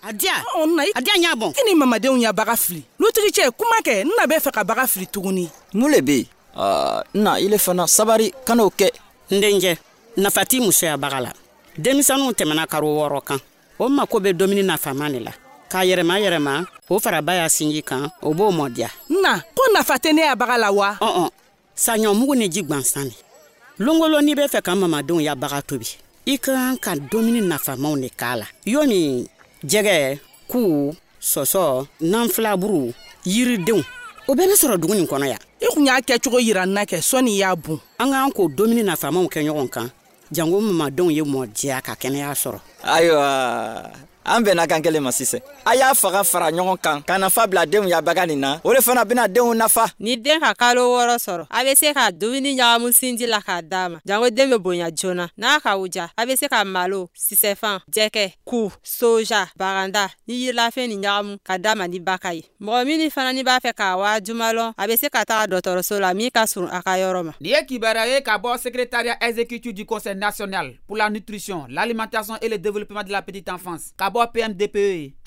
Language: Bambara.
Adia. Onna Adia nyabon. Kini mamadenw ya baga fili. Lutiri che kuma ke nna be fe ka baga fili tuguni. Mulebe. Na ile fana sabari kana oke. Ndenje. Nafati muso ya bagala. Demisanu temana karo woro kan. O mako be domini na famane la. Ka yerema o faraba ya sinji kan o bo modia. Nna ko nafate ne ya bagala wa. Sanyo mugu ne jigbansani. Longolo ni be fe ka mamadenw ya baga tobi. Ikan ka domini na famaw ne kala. Yomi jege ku soso nanflaburu yiridenw. O be ne soro duguni kono ya. Ikunya ke chugo yiranna ke soni ya bu. Anga ko domini na famaw ke nyogon kan. Jango mamadenw ye modia ka kene ya soro. Ayo Ambe na kankele masise. Aya faga fara ɲɔgɔn kan. Kana fa bila denw ya bagani na. O de fana bena denw nafa. Ni den ka kalo wɔɔrɔ sɔrɔ, a bɛ se ka dumuni ɲagamu sinji la k'a d'a ma. Jango den bɛ bonya joona. N'a ka uja, a bɛ se ka malo, sisɛfan, jɛgɛ, ku, soja, baganda, ni yirilafɛn ni ɲagamu ka d'a ma ni baka ye. Mɔgɔ min fana ni b'a fɛ k'a waa jumalɔn, a bɛ se ka taga dɔgɔtɔrɔso la min ka surun a ka yɔrɔ ma. Ni ye kibaruya ye ka bɔ secrétariat exécutif du Conseil national pour la nutrition, l'alimentation et le développement de la petite enfance. Ka bɔ PNDPE.